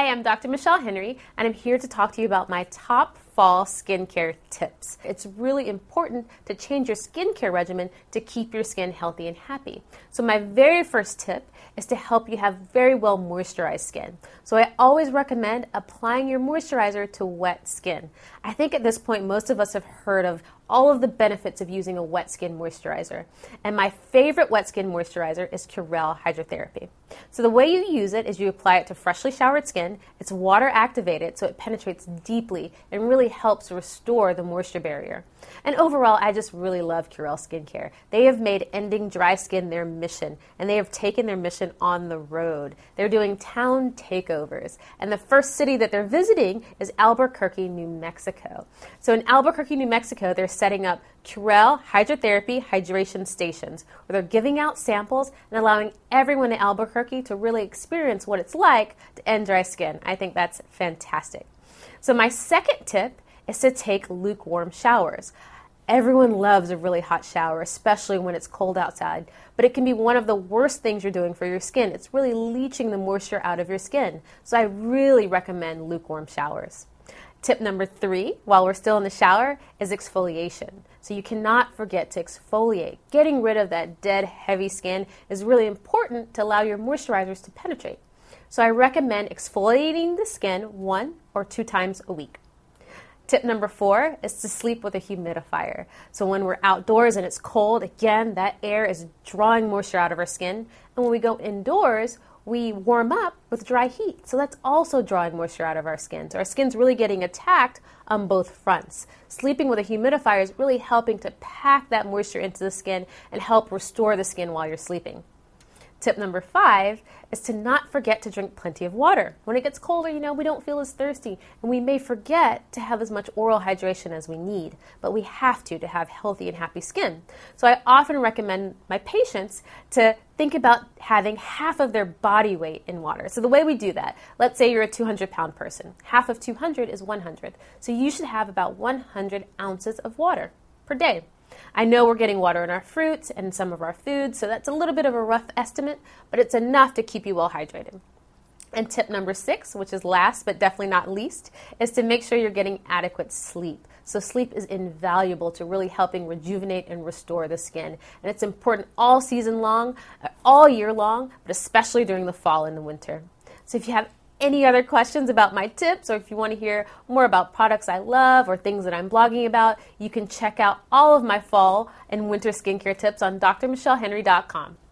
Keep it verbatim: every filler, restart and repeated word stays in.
I'm Doctor Michelle Henry, and I'm here to talk to you about my top fall skincare tips. It's really important to change your skincare regimen to keep your skin healthy and happy. So my very first tip is to help you have very well moisturized skin. So I always recommend applying your moisturizer to wet skin. I think at this point most of us have heard of all of the benefits of using a wet skin moisturizer. And my favorite wet skin moisturizer is Curel Hydrotherapy. So the way you use it is you apply it to freshly showered skin. It's water activated, so it penetrates deeply and really helps restore the moisture barrier. And overall, I just really love Curel Skincare. They have made ending dry skin their mission, and they have taken their mission on the road. They're doing town takeovers, and the first city that they're visiting is Albuquerque, New Mexico. So in Albuquerque, New Mexico, they're setting up Curel Hydrotherapy hydration stations, where they're giving out samples and allowing everyone in Albuquerque to really experience what it's like to end dry skin. I think that's fantastic. So my second tip is to take lukewarm showers. Everyone loves a really hot shower, especially when it's cold outside, but it can be one of the worst things you're doing for your skin. It's really leaching the moisture out of your skin. So I really recommend lukewarm showers. Tip number three, while we're still in the shower, is exfoliation. So you cannot forget to exfoliate. Getting rid of that dead, heavy skin is really important to allow your moisturizers to penetrate. So I recommend exfoliating the skin one or two times a week. Tip number four is to sleep with a humidifier. So when we're outdoors and it's cold, again, that air is drawing moisture out of our skin. And when we go indoors, we warm up with dry heat. So that's also drawing moisture out of our skin. So our skin's really getting attacked on both fronts. Sleeping with a humidifier is really helping to pack that moisture into the skin and help restore the skin while you're sleeping. Tip number five is to not forget to drink plenty of water. When it gets colder, you know, we don't feel as thirsty, and we may forget to have as much oral hydration as we need, but we have to to have healthy and happy skin. So I often recommend my patients to think about having half of their body weight in water. So the way we do that, let's say you're a two hundred pound person. Half of two hundred is one hundred. So you should have about one hundred ounces of water per day. I know we're getting water in our fruits and some of our foods, so that's a little bit of a rough estimate, but it's enough to keep you well hydrated. And tip number six, which is last but definitely not least, is to make sure you're getting adequate sleep. So sleep is invaluable to really helping rejuvenate and restore the skin. And it's important all season long, all year long, but especially during the fall and the winter. So if you have any other questions about my tips, or if you want to hear more about products I love or things that I'm blogging about, you can check out all of my fall and winter skincare tips on D R michelle henry dot com.